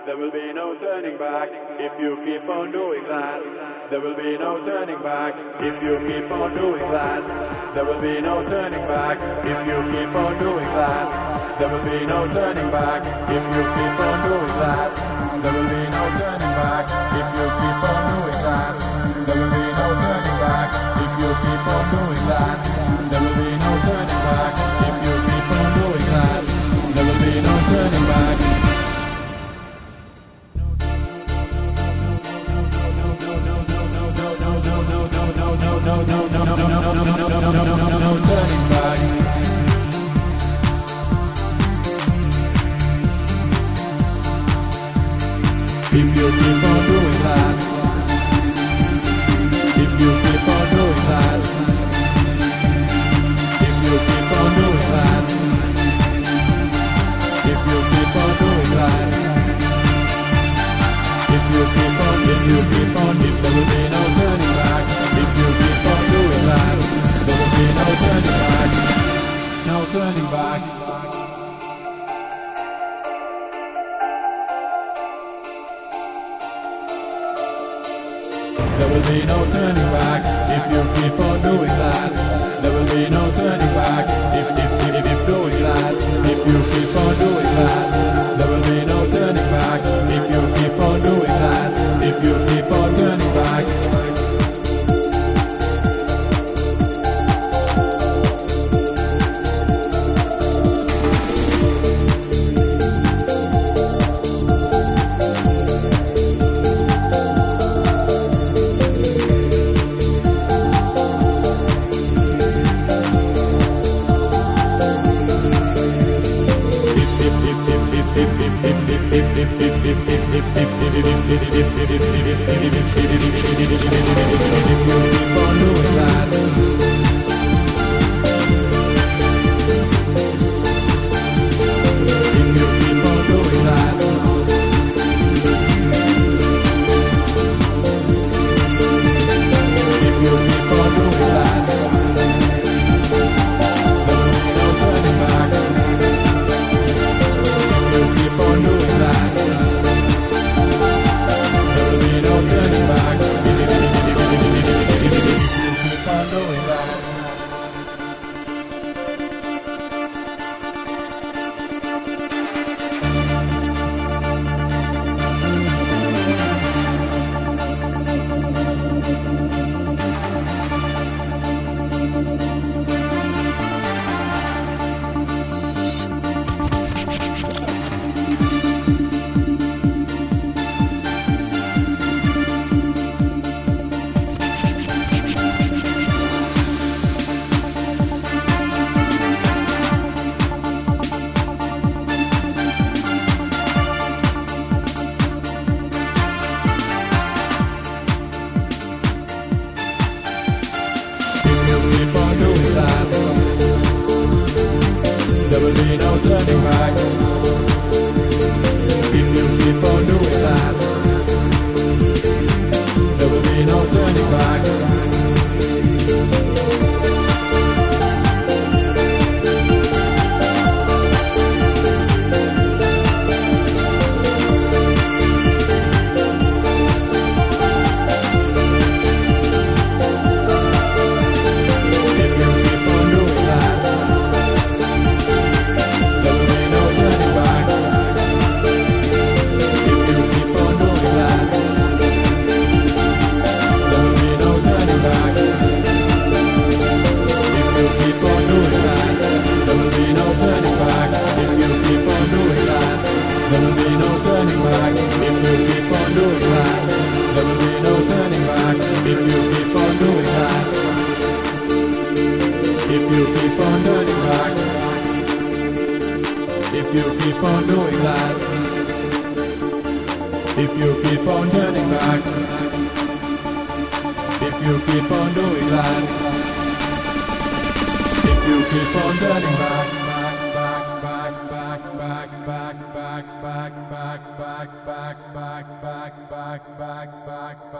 There will be no turning back if you keep on doing that. There will be no turning back if you keep on doing that. There will be no turning back if you keep on doing that. There will be no turning back if you keep on doing that. There will be no turning back if you keep on doing that. There will be no turning back if you keep on doing that. There will be no turning back if you keep on doing that. There will be no turning back. No turning back. If you keep on doing that, if you keep on doing that, if you keep on doing that, if you keep on doing that, if you keep on, if there will be no turning back. If you keep on doing that, there will be no turning back. No turning back. There will be no turning back if you keep on doing that. There will be no turning back if doing that. If you keep on doing that, there will be no turning back if you keep on doing that. If you keep on turning back. There will be no turning back if you keep on doing that. There will be no turning back. If you keep on doing that, if you keep on turning back, if you keep on doing that, if you keep on turning back, back.